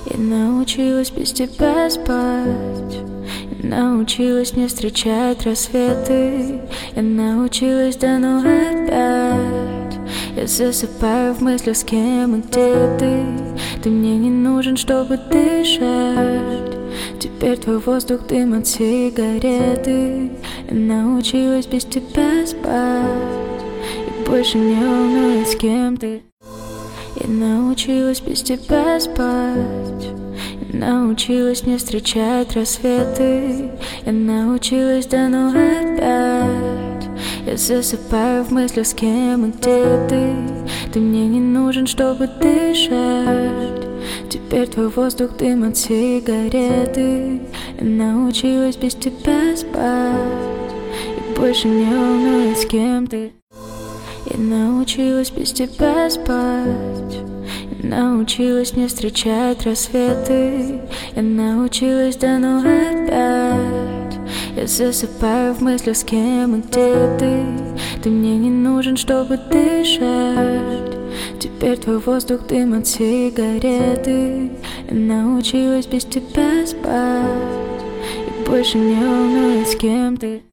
Я научилась без тебя спать. Я научилась не встречать рассветы. Я научилась, да ну опять. Я засыпаю в мыслях, с кем и где ты. Ты мне не нужен, чтобы дышать. Теперь твой воздух, дым от сигареты. Я научилась без тебя спать. И больше не волнует, с кем ты. Я научилась без тебя спать. Я научилась не встречать рассветы. Я научилась, да ну опять. Я засыпаю в мыслях, с кем и где ты. Ты мне не нужен, чтобы дышать. Теперь твой воздух, дым от сигареты. Я научилась без тебя спать. И больше не волнует, с кем ты. Я научилась без тебя спать. Я научилась не встречать рассветы. Я научилась, да ну опять. Я засыпаю в мыслях, с кем и где ты. Ты мне не нужен, чтобы дышать. Теперь твой воздух, дым от сигареты. Я научилась без тебя спать. И больше не волнует, с кем ты.